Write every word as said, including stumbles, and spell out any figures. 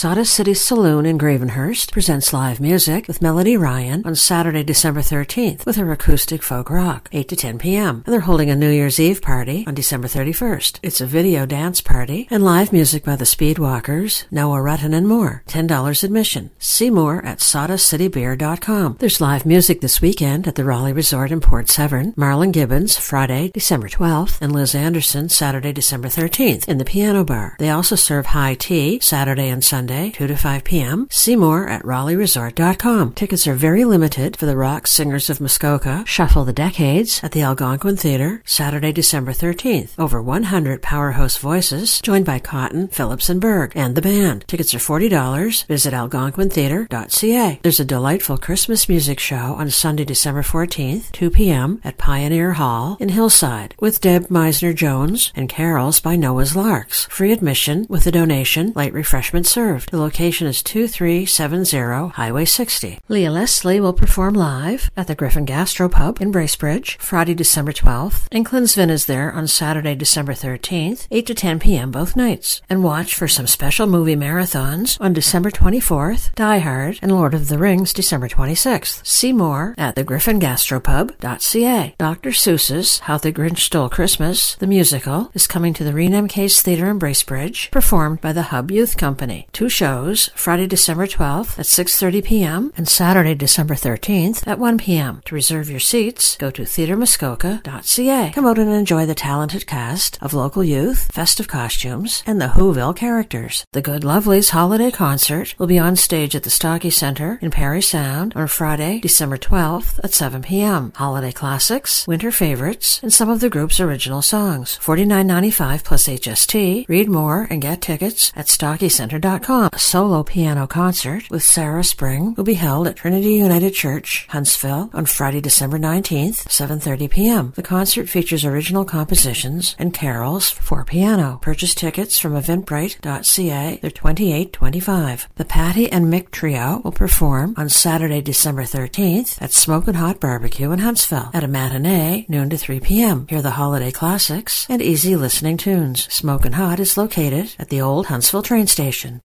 Sawdust City Saloon in Gravenhurst presents live music with Melody Ryan on Saturday, December thirteenth with her acoustic folk rock, eight to ten p.m. And they're holding a New Year's Eve party on December thirty-first. It's a video dance party and live music by the Speedwalkers, Noah Rutten, and more. ten dollars admission. See more at sawdust city beer dot com. There's live music this weekend at the Raleigh Resort in Port Severn. Marlon Gibbons, Friday, December twelfth, and Liz Anderson, Saturday, December thirteenth, in the Piano Bar. They also serve high tea Saturday and Sunday, two to five p.m. See more at raleigh resort dot com. Tickets are very limited for the Rock Singers of Muskoka Shuffle the Decades at the Algonquin Theater, Saturday, December thirteenth. Over one hundred powerhouse voices joined by Cotton, Phillips, and Berg, and the band. Tickets are forty dollars. Visit algonquin theater dot c a. There's a delightful Christmas music show on Sunday, December fourteenth, two p.m. at Pioneer Hall in Hillside with Deb Meisner-Jones and carols by Noah's Larks. Free admission with a donation, light refreshment served. The location is two three seven zero Highway sixty. Leah Leslie will perform live at the Griffin Gastropub in Bracebridge, Friday, December twelfth, and Clinsvin is there on Saturday, December thirteenth, eight to ten p.m. both nights. And watch for some special movie marathons on December twenty-fourth, Die Hard, and Lord of the Rings, December twenty-sixth. See more at the griffin gastropub dot c a. Doctor Seuss's How the Grinch Stole Christmas, the musical, is coming to the Renam Case Theater in Bracebridge, performed by the Hub Youth Company. Two shows, Friday, December twelfth at six thirty p.m. and Saturday, December thirteenth at one p.m. To reserve your seats, go to theater muskoka dot c a. Come out and enjoy the talented cast of local youth, festive costumes, and the Whoville characters. The Good Lovelies Holiday Concert will be on stage at the Stocky Center in Parry Sound on Friday, December twelfth at seven p.m. Holiday classics, winter favorites, and some of the group's original songs. forty-nine ninety-five plus H S T. Read more and get tickets at stocky center dot com. A solo piano concert with Sarah Spring will be held at Trinity United Church, Huntsville, on Friday, December nineteenth, seven thirty p.m. The concert features original compositions and carols for piano. Purchase tickets from eventbrite dot c a. They're twenty-eight twenty-five. The Patty and Mick Trio will perform on Saturday, December thirteenth at Smokin' Hot Barbecue in Huntsville at a matinee, noon to three p.m. Hear the holiday classics and easy listening tunes. Smokin' Hot is located at the old Huntsville train station.